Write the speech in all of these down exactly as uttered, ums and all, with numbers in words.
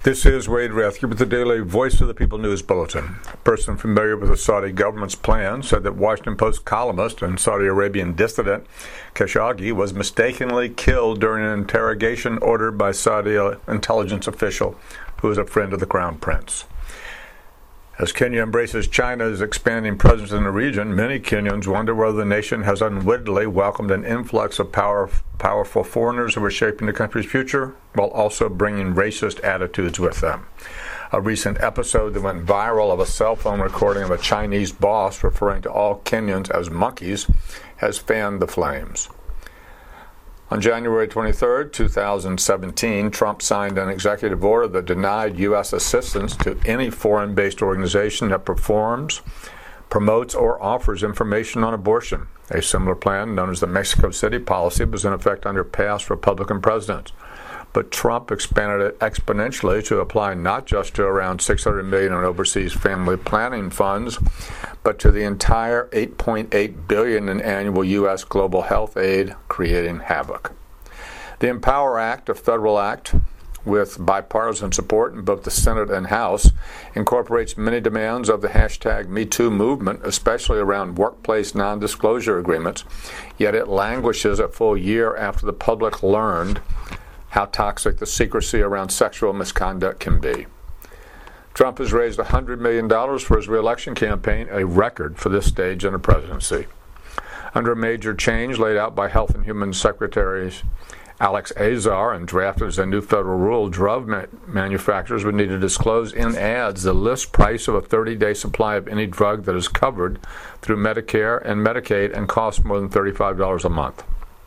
This is Wade Rathke with the daily Voice of the People News Bulletin. A person familiar with the Saudi government's plan said that Washington Post columnist and Saudi Arabian dissident Khashoggi was mistakenly killed during an interrogation ordered by Saudi intelligence official who is a friend of the Crown Prince. As Kenya embraces China's expanding presence in the region, many Kenyans wonder whether the nation has unwittingly welcomed an influx of power, powerful foreigners who are shaping the country's future, while also bringing racist attitudes with them. A recent episode that went viral of a cell phone recording of a Chinese boss referring to all Kenyans as monkeys has fanned the flames. On January twenty-third, two thousand seventeen, Trump signed an executive order that denied U S assistance to any foreign-based organization that performs, promotes, or offers information on abortion. A similar plan, known as the Mexico City policy, was in effect under past Republican presidents. But Trump expanded it exponentially to apply not just to around six hundred million dollars in overseas family planning funds, but to the entire eight point eight billion dollars in annual U S global health aid, creating havoc. The Empower Act, a federal act with bipartisan support in both the Senate and House, incorporates many demands of the hashtag Me Too movement, especially around workplace non-disclosure agreements, yet it languishes a full year after the public learned how toxic the secrecy around sexual misconduct can be. Trump has raised one hundred million dollars for his re-election campaign, a record for this stage in the presidency. Under a major change laid out by Health and Human Secretary Alex Azar and drafted as a new federal rule, drug ma- manufacturers would need to disclose in ads the list price of a thirty-day supply of any drug that is covered through Medicare and Medicaid and costs more than thirty-five dollars a month.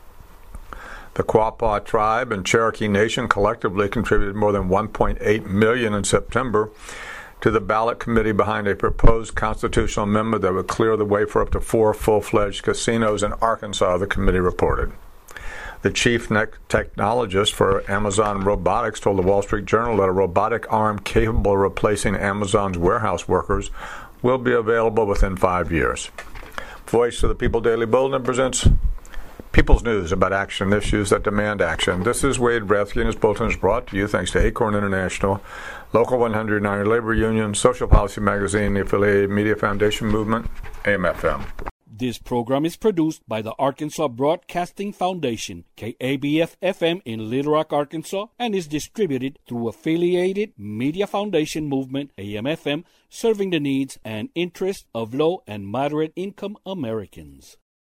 The Quapaw tribe and Cherokee Nation collectively contributed more than one point eight million dollars in September to the ballot committee behind a proposed constitutional amendment that would clear the way for up to four full-fledged casinos in Arkansas, the committee reported. The chief technologist for Amazon Robotics told the Wall Street Journal that a robotic arm capable of replacing Amazon's warehouse workers will be available within five years. Voice of the People Daily Bulletin presents People's News about action issues that demand action. This is Wade Rathke, and his bulletin is brought to you thanks to Acorn International, Local one hundred nine Labor Union, Social Policy Magazine, the Affiliated Media Foundation Movement, A M F M. This program is produced by the Arkansas Broadcasting Foundation, K A B F F M in Little Rock, Arkansas, and is distributed through Affiliated Media Foundation Movement, A M F M, serving the needs and interests of low and moderate income Americans.